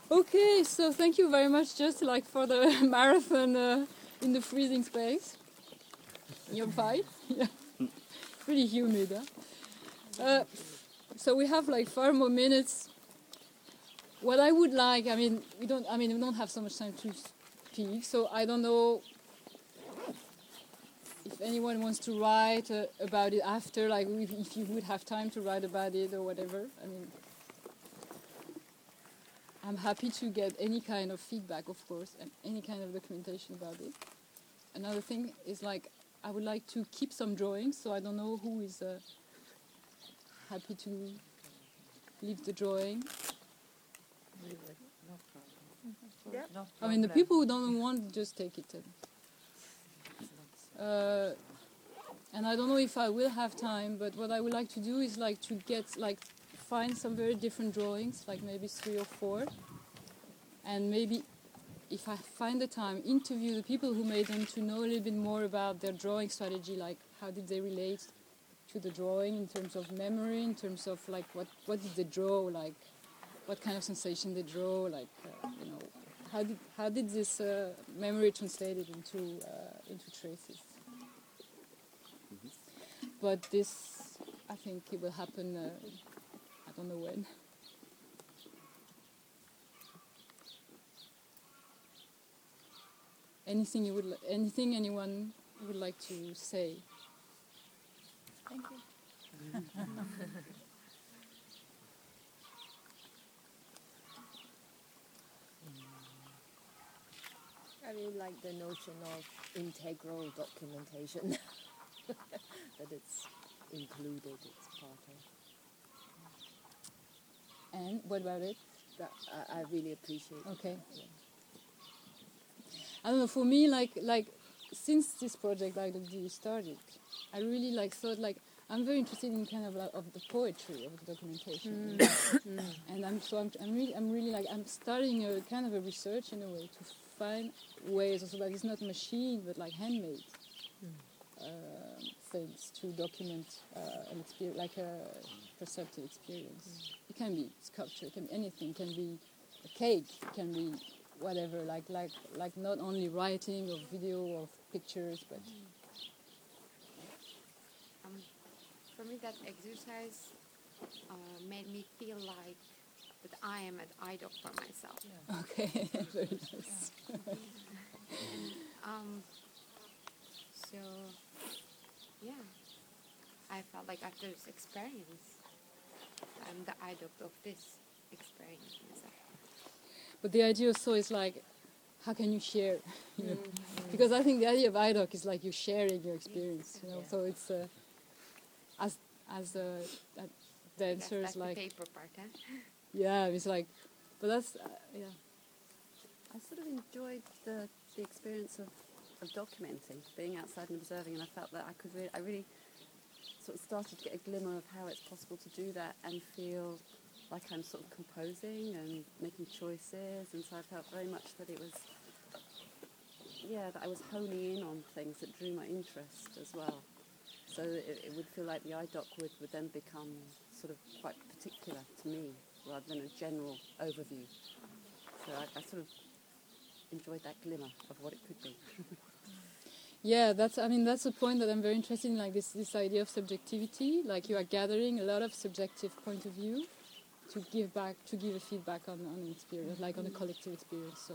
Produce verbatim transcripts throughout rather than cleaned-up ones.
Okay, so thank you very much, just like for the marathon uh, in the freezing space. You're fine? Yeah. Pretty humid, huh? Uh, so we have like five more minutes. What I would like, I mean, we don't, I mean, we don't have so much time to speak, so I don't know if anyone wants to write uh, about it after, like if, if you would have time to write about it or whatever. I mean, I'm happy to get any kind of feedback, of course, and any kind of documentation about it. Another thing is like, I would like to keep some drawings, so I don't know who is uh, happy to leave the drawing. Yeah. No I mean, the people who don't want, just take it. Uh, and I don't know if I will have time, but what I would like to do is like to get, like, find some very different drawings, like maybe three or four, and maybe, if I find the time, interview the people who made them to know a little bit more about their drawing strategy, like how did they relate to the drawing in terms of memory, in terms of like what, what did they draw, like what kind of sensation they draw, like, uh, you know, how did, how did this uh, memory translated into, uh, into traces. Mm-hmm. But this, I think it will happen, uh, I don't know when. Anything you would, li- anything anyone would like to say? Thank you. I really like the notion of integral documentation. That it's included, it's part of. And what about it? That I, I really appreciate. Okay. It. Yeah. I don't know. For me, like like since this project like the D started, I really like thought like I'm very interested in kind of like of the poetry of the documentation, Mm. and I'm so I'm, I'm really I'm really like I'm starting a kind of a research in a way to find ways also that it's not machine but like handmade Mm. uh, things to document uh, an experience, like a perceptive experience. Mm. It can be sculpture, it can be anything, it can be a cake, it can be whatever, like like like not only writing or video or pictures, but Um, for me, that exercise uh, made me feel like that I am an idol for myself. Yeah. okay, very nice. And um, so, yeah, I felt like after this experience, I'm the idol of this experience myself. But the idea also is like, how can you share? You know? Mm-hmm. Because I think the idea of I D O C is like you're sharing your experience, you know. Yeah. So it's uh, as as uh, uh, dancers that's, that's like the paper part, huh? yeah, it's like, but that's uh, yeah. I sort of enjoyed the the experience of, of documenting, being outside and observing, and I felt that I could really, I really sort of started to get a glimmer of how it's possible to do that and feel like I'm sort of composing and making choices, and so I felt very much that it was, yeah, that I was honing in on things that drew my interest as well. So it, it would feel like the I D O C would, would then become sort of quite particular to me rather than a general overview. So I, I sort of enjoyed that glimmer of what it could be. Yeah, that's. I mean, that's a point that I'm very interested in. Like this, this idea of subjectivity. Like you are gathering a lot of subjective point of view to give back, to give a feedback on on an experience, like on a collective experience. So,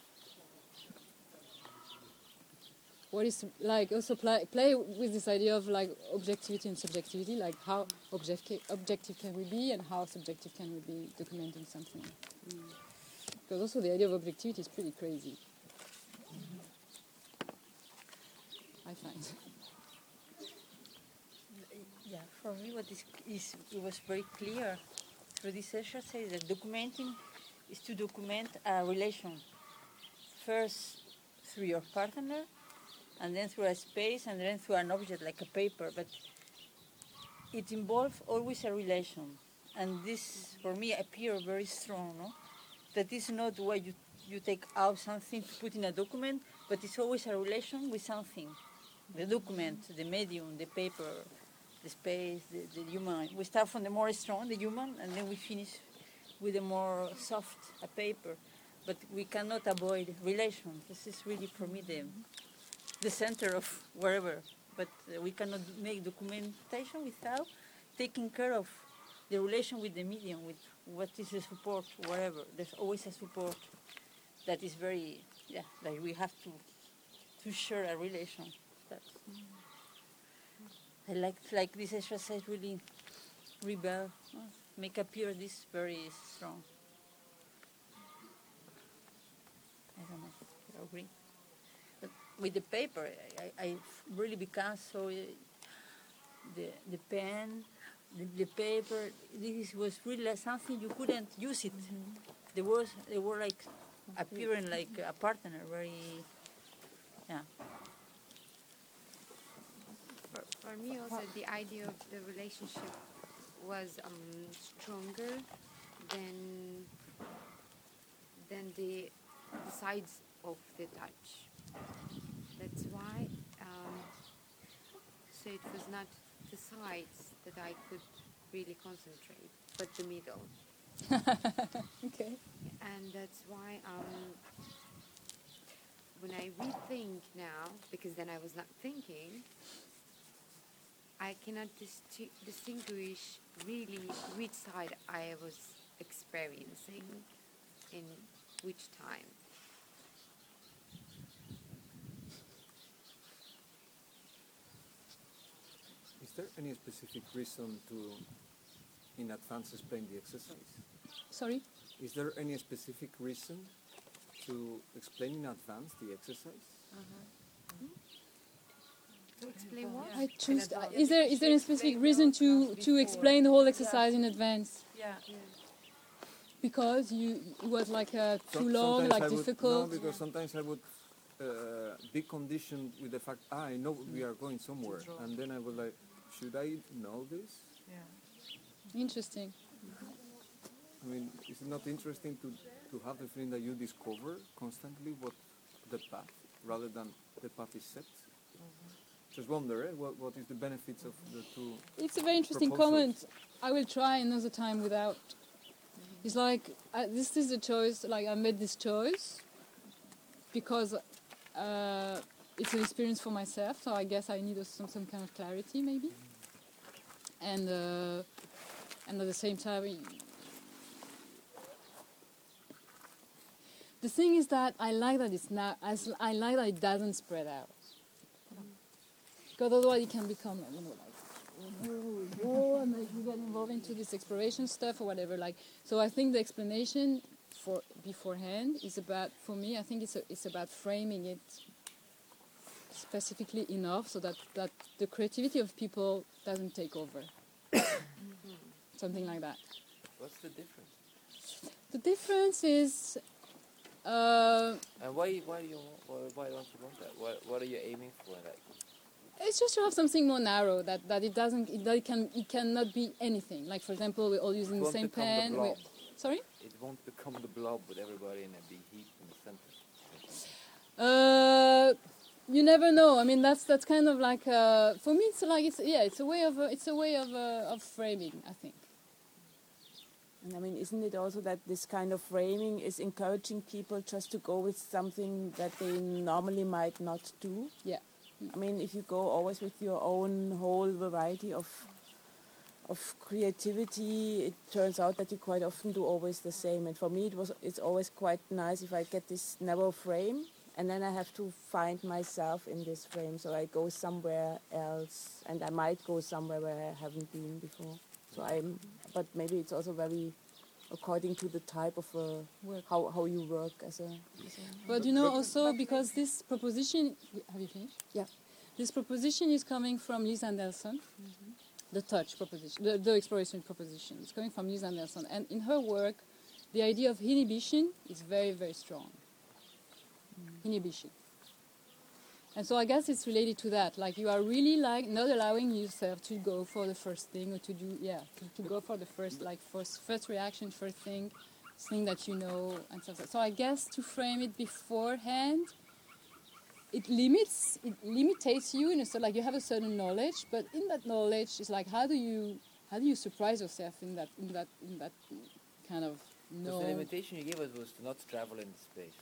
what is like also play play with this idea of like objectivity and subjectivity. Like how objective objective can we be, and how subjective can we be documenting something. Mm. Because also the idea of objectivity is pretty crazy. I find. Yeah, for me what is, is it was very clear through this exercise that documenting is to document a relation. First through your partner, and then through a space, and then through an object like a paper, but it involves always a relation. And this, for me, appears very strong, no? That is not why you, you take out something to put in a document, but it's always a relation with something. The document, the medium, the paper, the space, the, the human. We start from the more strong, the human, and then we finish with a more soft a paper, but we cannot avoid relation. This is really for me the the center of wherever. But uh, we cannot make documentation without taking care of the relation with the medium, with what is the support, wherever. There's always a support that is very, yeah, like we have to to share a relation. That's, I like like this exercise really rebel, uh, make appear this very strong. I don't know if you agree. But with the paper, I, I really become so, uh, the the pen, the, the paper, this was really like something you couldn't use it. Mm-hmm. They was they were like appearing like a partner, very, yeah. For, for me also, the idea of the relationship was um, stronger than than the, the sides of the touch. That's why, um, so it was not the sides that I could really concentrate, but the middle. Okay. And that's why um, when I rethink now, because then I was not thinking, I cannot dis- distinguish really which side I was experiencing in which time. Is there any specific reason to, in advance, explain the exercise? Sorry? Is there any specific reason to explain in advance the exercise? Uh-huh. To explain what? I choose. Uh, is there is there a specific reason to to explain the whole exercise in advance? Yeah. Yeah. Because you it was like uh, too Some- long, sometimes like I would- difficult. No, because sometimes I would uh, be conditioned with the fact, ah, I know we are going somewhere, and then I would like, should I know this? Interesting. I mean, is it not interesting to, to have the feeling that you discover constantly what the path, rather than the path is set? Just wonder, eh, what, what is the benefits of the two? It's a very interesting proposals? comment. I will try another time without. It's like uh, this is a choice. Like I made this choice because uh, it's an experience for myself. So I guess I need a, some some kind of clarity, maybe. And uh, and at the same time, the thing is that I like that it's not. As I like that it doesn't spread out. Because otherwise it can become, you know, like, oh, oh, and like you get involved into this exploration stuff or whatever. Like, so I think the explanation for beforehand is about, for me, I think it's a, it's about framing it specifically enough so that, that the creativity of people doesn't take over. Something like that. What's the difference? The difference is. Uh, And why why do you want, why, why don't you want that? What what are you aiming for? Like, It's just to have something more narrow, that, that it doesn't, it, that it can, it cannot be anything. Like for example, we're all using it the won't same become pen. the we- blob. Sorry? It won't become the blob with everybody in a big heap in the center. Uh, you never know. I mean, that's that's kind of like uh, for me. It's like it's yeah, it's a way of uh, it's a way of uh, of framing, I think. And I mean, isn't it also that this kind of framing is encouraging people just to go with something that they normally might not do? Yeah. I mean, if you go always with your own whole variety of of creativity, it turns out that you quite often do always the same. And for me, it was it's always quite nice if I get this narrow frame, and then I have to find myself in this frame. So I go somewhere else, and I might go somewhere where I haven't been before. So I'm, but maybe it's also very according to the type of uh, Work. how how you work as a. As a But you know, also because this proposition, have you finished? Yeah. This proposition is coming from Lisa Anderson, the touch proposition, the, the exploration proposition. It's coming from Lisa Anderson, and in her work, the idea of inhibition is very, very strong. Inhibition. And so I guess it's related to that. Like you are really like not allowing yourself to go for the first thing or to do, yeah, to, to go for the first, like first, first reaction, first thing, thing that you know, and stuff. So I guess to frame it beforehand, it limits, it limitates you, and so like you have a certain knowledge, but in that knowledge, it's like how do you, how do you surprise yourself in that, in that, in that kind of Because No. the limitation you gave us was to not travel in space.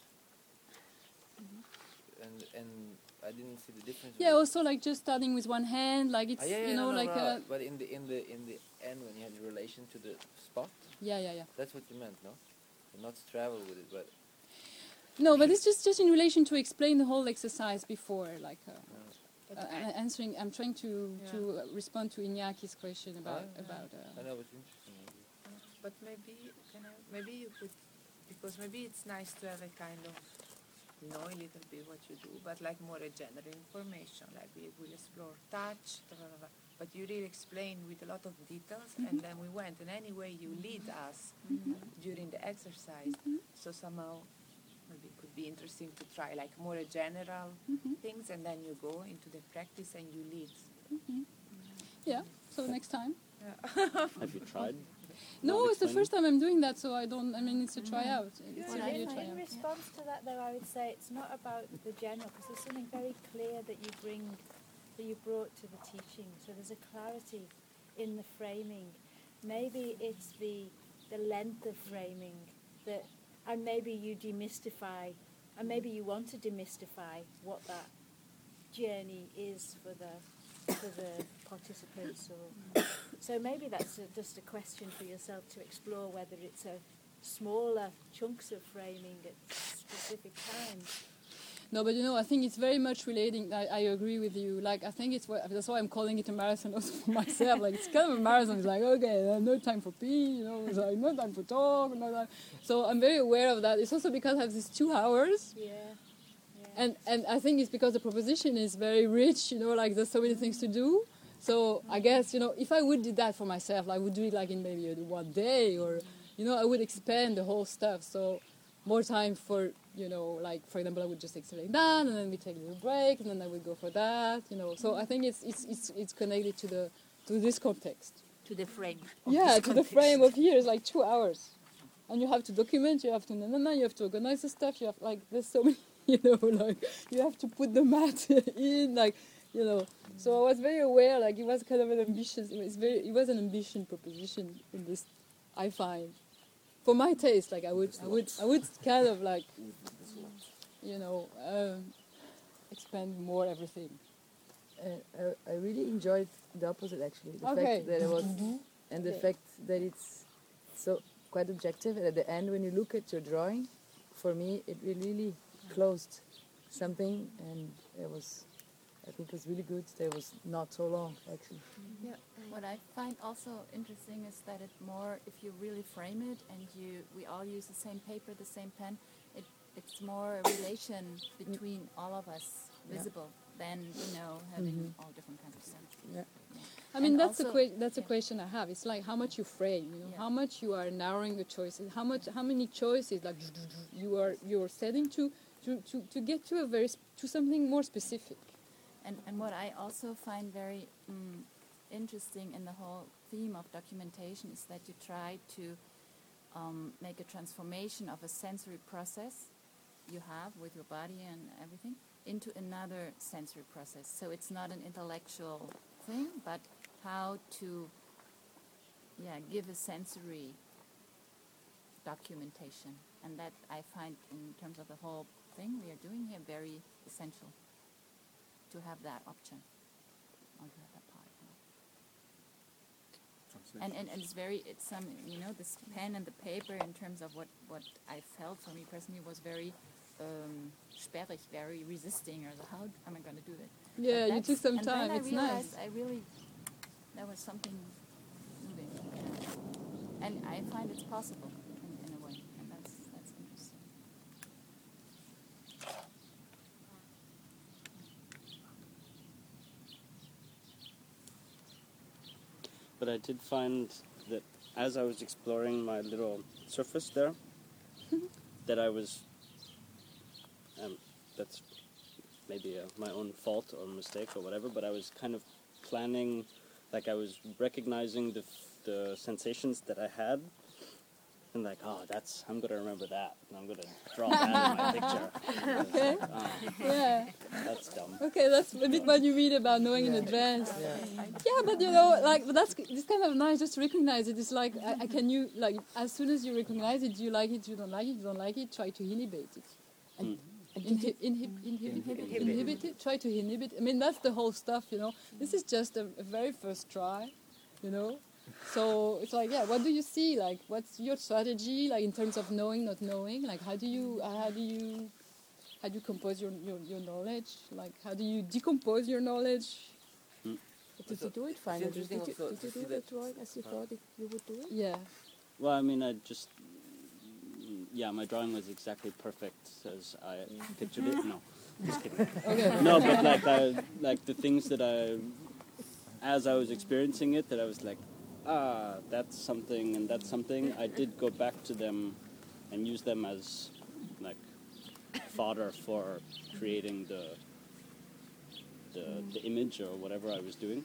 Mm-hmm. And and I didn't see the difference. Yeah, with- also like just starting with one hand, like it's Ah, yeah, yeah, you know no, no, like no, uh, but in the in the in the end when you had the relation to the spot, yeah, yeah, yeah. that's what you meant, no? And not travel with it, but No, but it's just just in relation to explain the whole exercise before, like uh, But uh, I- uh, answering. I'm trying to Yeah. to uh, respond to Inyaki's question about Ah. about. I Uh, know it's interesting. maybe. But maybe can I, maybe you could, because maybe it's nice to have a kind of know a little bit what you do, but like more a general information, like we will explore touch, blah, blah, blah, but you really explain with a lot of details, and then we went, and anyway you lead us during the exercise, so somehow maybe it could be interesting to try like more a general things, and then you go into the practice and you lead. yeah. So next time. Have you tried? No, Not it's the explaining? first time I'm doing that, so I don't. I mean, it's a tryout. It's Well, a I- video in tryout. response to that, though, I would say it's not about the general, because there's something very clear that you bring, that you brought to the teaching. So there's a clarity in the framing. Maybe it's the the length of framing that, and maybe you demystify, and maybe you want to demystify what that journey is for the for the participants, or so maybe that's a, just a question for yourself to explore, whether it's a smaller chunks of framing at specific times. No, but you know, I think it's very much relating. I, I agree with you. Like, I think it's what, that's why I'm calling it a marathon also for myself. Like, it's kind of a marathon. It's like, okay, uh, no time for pee, you know, it's like no time for talk, no time. So I'm very aware of that. It's also because I have these two hours. Yeah. yeah. And and I think it's because the proposition is very rich, you know, like there's so many things to do. So I guess, you know, if I would do that for myself, I would do it like in maybe a, one day, or, you know, I would expand the whole stuff. So more time for, you know, like, for example, I would just explain that, and then we take a little break, and then I would go for that, you know. So I think it's it's it's, it's connected to the to this context. To the frame. of Yeah, this to the context. frame of here is like two hours. And you have to document, you have to na na na, you have to organize the stuff, you have like there's so many, you know, like you have to put the mat in, like, you know. So I was very aware, like it was kind of an ambitious, it was very, it was an ambition proposition in this, I find, for my taste. Like I would, I would, I would kind of like, you know, um, expand more everything. Uh, I, I really enjoyed the opposite, actually. The Okay. fact that it was, and the Okay. fact that it's so quite objective. And at the end, when you look at your drawing, for me, it really closed something, and it was, I think, it was really good. That it was not so long, actually. Yeah. What I find also interesting is that it more, if you really frame it and you, we all use the same paper, the same pen, it, it's more a relation between all of us visible than, you know, having all different kinds of sense. Yeah. I mean, And that's a also- que- that's a yeah. question I have. It's like how much you frame, you know, Yeah. how much you are narrowing the choices, how much, how many choices like you are you are setting to to, to, to get to a very sp- to something more specific. And, and what I also find very mm, interesting in the whole theme of documentation is that you try to um, make a transformation of a sensory process you have with your body and everything into another sensory process. So it's not an intellectual thing, but how to yeah, give a sensory documentation. And that I find in terms of the whole thing we are doing here very essential. To have that option, or to have that part. you know. And, and and it's very, it's some, you know, this pen and the paper in terms of what, what I felt for me personally was very um, sperrig, very resisting. Or how am I going to do that? Yeah, But you that's- took some and time. then I It's realized nice. I really, there was something moving. Yeah. And I find it's possible in, in a way, and that's that's interesting. But I did find that as I was exploring my little surface there, that I was, um, that's maybe uh, my own fault or mistake or whatever, but I was kind of planning, like I was recognizing the, f- the sensations that I had, and like, oh, that's I'm gonna remember that, and I'm gonna draw that in my picture. And it's Okay. like, oh, Yeah. that's dumb. Okay, that's a bit what you mean about knowing in advance. Yeah, but you know, like, but that's it's kind of nice just to recognize it. It's like, I, I can you like as soon as you recognize it, you like it, you don't like it, you don't like it, try to inhibit it. Mm. Inhib, inhib, inhibit, Inhibit. inhibit it. Try to inhibit. I mean, that's the whole stuff. You know, this is just a, a very first try. You know, so it's like, yeah, what do you see? Like, what's your strategy? Like in terms of knowing, not knowing. Like, how do you, how do you, how do you compose your your, your knowledge? Like, how do you decompose your knowledge? Did you do it finally? Did interesting you, also did to you see do the that- drawing as you uh, thought it, you would do it? Yeah. Well, I mean, I just, yeah, my drawing was exactly perfect as I pictured it. No, just kidding. Okay. No, but like, I, like the things that I, as I was experiencing it, that I was like, ah, that's something and that's something. I did go back to them and use them as like fodder for creating the the, the image or whatever I was doing.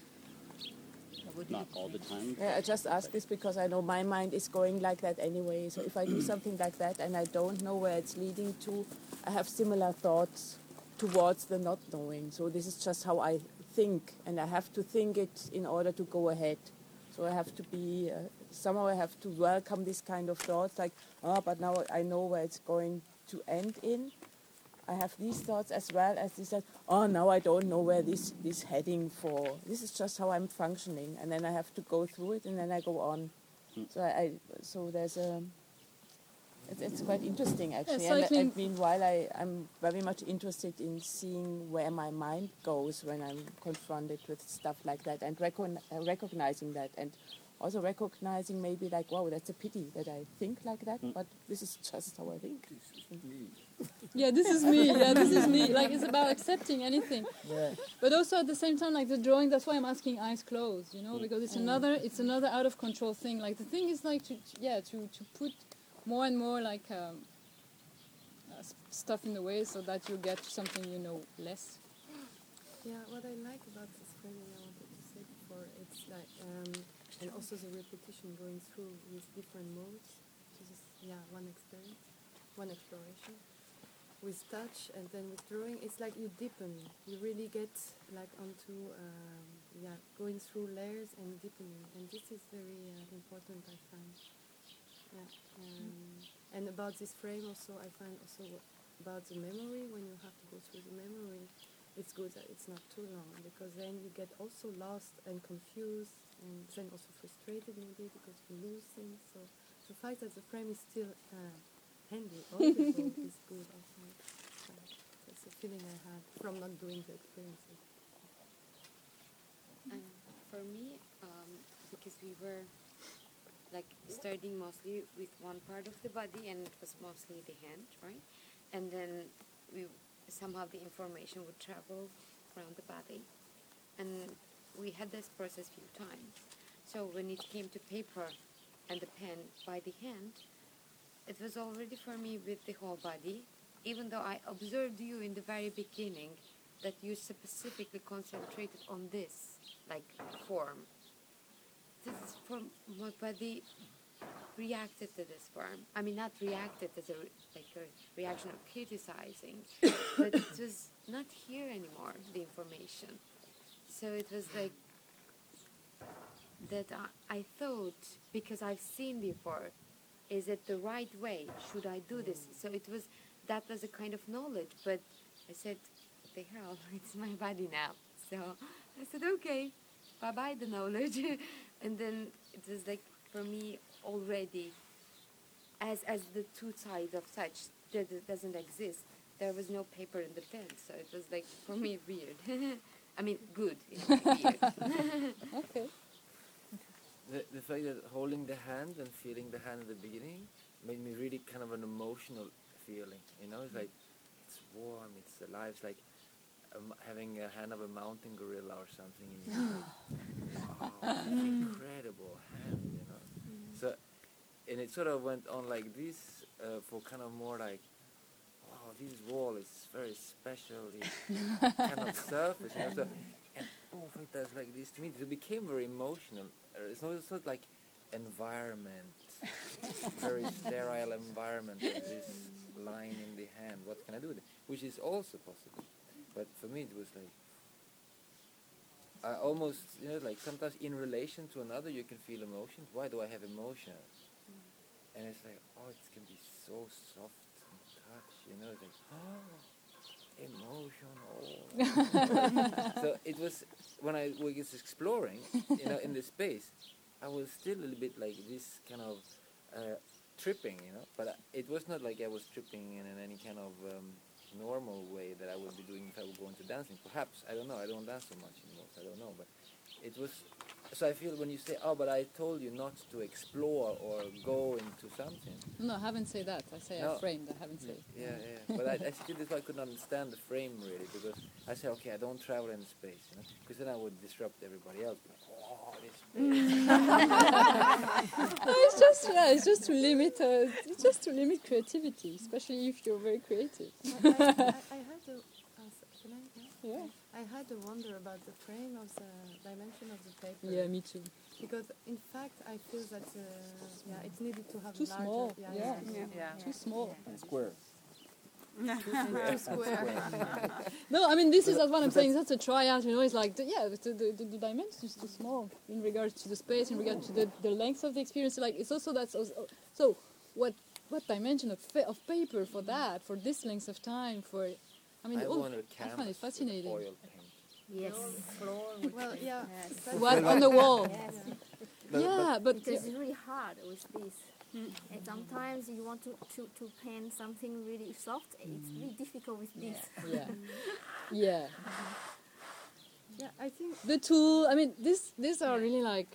Not all the time. Yeah, I just ask this because I know my mind is going like that anyway. So if I do something like that and I don't know where it's leading to, I have similar thoughts towards the not knowing. So this is just how I think, and I have to think it in order to go ahead. So I have to be, uh, somehow I have to welcome this kind of thoughts, like, oh, but now I know where it's going to end in. I have these thoughts as well as this, oh, now I don't know where this is heading for. This is just how I'm functioning, and then I have to go through it, and then I go on. Mm. So I, I so there's a, it's, it's quite interesting actually. Yeah, and, cycling- and meanwhile, I, I'm very much interested in seeing where my mind goes when I'm confronted with stuff like that, and recon- uh, recognizing that, and also recognizing maybe like, wow, that's a pity that I think like that, Mm. but this is just how I think. Yeah, this is me. Yeah, this is me. Like, it's about accepting anything. Yeah. But also at the same time, like the drawing, that's why I'm asking eyes closed, you know, because it's another, it's another out of control thing. Like the thing is like to, to- yeah, to, to put more and more like um, uh, s- stuff in the way so that you get to something you know less. Yeah, what I like about this framing, I wanted to say before, it's like, um, and also the repetition going through with different modes. This is, yeah, one experience, one exploration. With touch and then with drawing, it's like you deepen. You really get like onto, um, yeah, going through layers and deepening. And this is very uh, important, I find. Yeah. Um, and about this frame also, I find also about the memory, when you have to go through the memory, it's good that it's not too long, because then you get also lost and confused and then also frustrated maybe because you lose things. So the fact that the frame is still uh, handy, audible, is good also. So that's the feeling I had from not doing the experiences. And for me, um, because we were like starting mostly with one part of the body, and it was mostly the hand, right? And then we somehow the information would travel around the body, and we had this process few times. So when it came to paper and the pen by the hand, it was already for me with the whole body, even though I observed you in the very beginning that you specifically concentrated on this, like form. This is from my body reacted to this form. I mean, not reacted as a, like a reaction of criticizing, but it was not here anymore, the information. So it was like that I, I thought, because I've seen before, is it the right way? Should I do this? So it was, that was a kind of knowledge, but I said, what the hell, it's my body now. So I said, okay, bye-bye the knowledge. And then it was like, for me, already, as as the two sides of touch that doesn't exist, there was no paper in the pen. So it was like, for me, weird. I mean, good, in a way, weird. Okay. The, the fact that holding the hand and feeling the hand at the beginning made me really kind of an emotional feeling, you know, it's like, it's warm, it's alive, it's like um, having a hand of a mountain gorilla or something in your hand. Oh, incredible hand, you know. So, and it sort of went on like this uh, for kind of more like, wow, this wall is very special, it's kind of surface, you know, so, and oh, it does like this to me. It became very emotional. Uh, It's not, it's not like environment very sterile environment with this line in the hand. What can I do with it? Which is also possible. But for me, it was like, I almost, you know, like sometimes in relation to another, you can feel emotions. Why do I have emotions? And it's like, oh, it can be so soft and touch, you know, it's like, oh, emotional. So it was, when I was exploring, you know, in the space, I was still a little bit like this kind of uh, tripping, you know, but it was not like I was tripping in, in any kind of um, normal way that I would be doing if I would go into dancing. Perhaps, I don't know, I don't dance so much anymore, so I don't know, but it was, so I feel when you say, oh, but I told you not to explore or go into something. No, I haven't said that. I say No. I framed. I haven't said. Yeah, yeah. But I, I still that's why I couldn't understand the frame really, because I say, okay, I don't travel in space, you know, because then I would disrupt everybody else. Like, oh, this space. No, it's just yeah, it's just to limit. Uh, it's just to limit creativity, especially if you're very creative. I, I, I, I had a, uh, s- can I, yeah? Yeah. I had a wonder about the frame of the dimension of the paper. Yeah, me too. Because in fact, I feel that uh, yeah, it's needed to have Too larger. small. Yeah, Yeah. yeah. Yeah. Too small. Square. Too square. No, I mean this is what I'm saying. That's a tryout. You know, it's like the, yeah, the, the, the, the dimension is too small in regards to the space, in regard to the, the length of the experience. Like it's also that's also, so what what dimension of fa- of paper for that for this length of time for. I mean, I all, wanted a I canvas find it with fascinating. oil paint. Yes. Well, yeah. Yes. that's- What on the wall? Yes. But- Yeah, but Because it's really hard with this. And sometimes you want to, to, to paint something really soft, it's really difficult with this. yeah, yeah. Yeah, I think The tool. I mean, this these are really like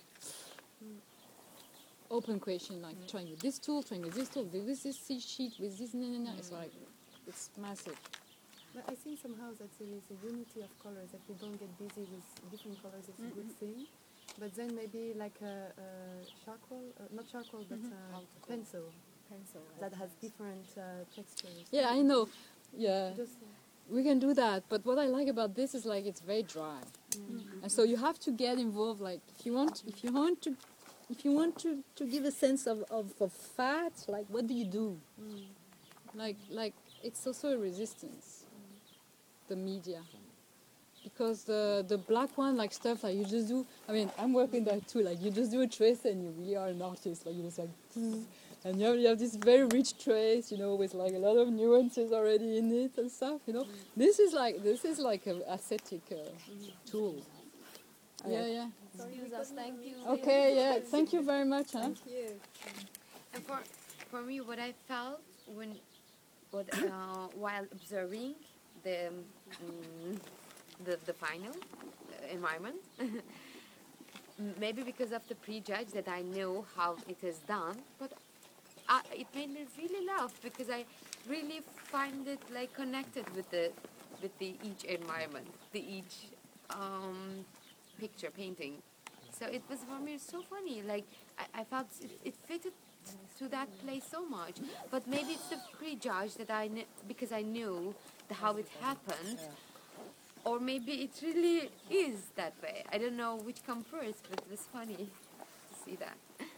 open question. Like trying with this tool, trying with this tool, with this, this sheet, with this. No, no, no. It's like it's massive. But I think somehow that there is a unity of colors, that we don't get busy with different colors, it's a good thing. But then maybe like a, a charcoal, uh, not charcoal, but uh, pencil, Pencil. that has different uh, textures. Yeah, I know. Yeah, Just, we can do that. But what I like about this is like it's very dry, and so you have to get involved. Like if you want, if you want to, if you want to, to give a sense of, of, of fat, like what do you do? Like like it's also a resistance. The media. Because the the black one, like stuff like you just do. I mean, I'm working that too. Like you just do a trace, and you really are an artist. Like you just like, and you have, you have this very rich trace, you know, with like a lot of nuances already in it and stuff. You know, this is like this is like an aesthetic uh, tool. Yeah, yeah. Thank you. Okay, yeah. Thank you very much, huh? And for for me, what I felt when, what, uh, while observing the um, the the final uh, environment, maybe because of the prejudge that I know how it is done, but I, it made me really laugh because I really find it like connected with the with the each environment, the each um, picture painting. So it was for me so funny. Like I, I felt it, it fitted to that place so much. But maybe it's the prejudge that I kn- because I knew the, how it happened, or maybe it really is that way. I don't know which comes first, but it was funny to see that.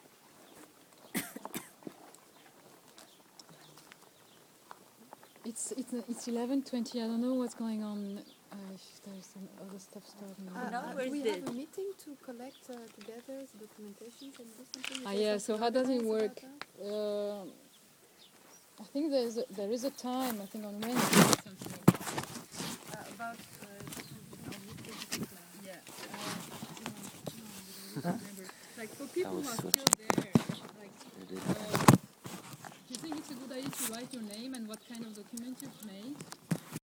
It's it's it's eleven twenty. I don't know what's going on. Uh, if there's some other stuff starting. Uh, No, uh, where's we the- have a meeting to collect uh, together the documentations and do something. Ah, Is there yeah, something so how does it organized work? about that? Uh, I think there's a, there is a time. I think on Wednesday. or something. Uh, about uh, Yeah. Like for people who are still there, like, uh, do you think it's a good idea to write your name and what kind of document you've made?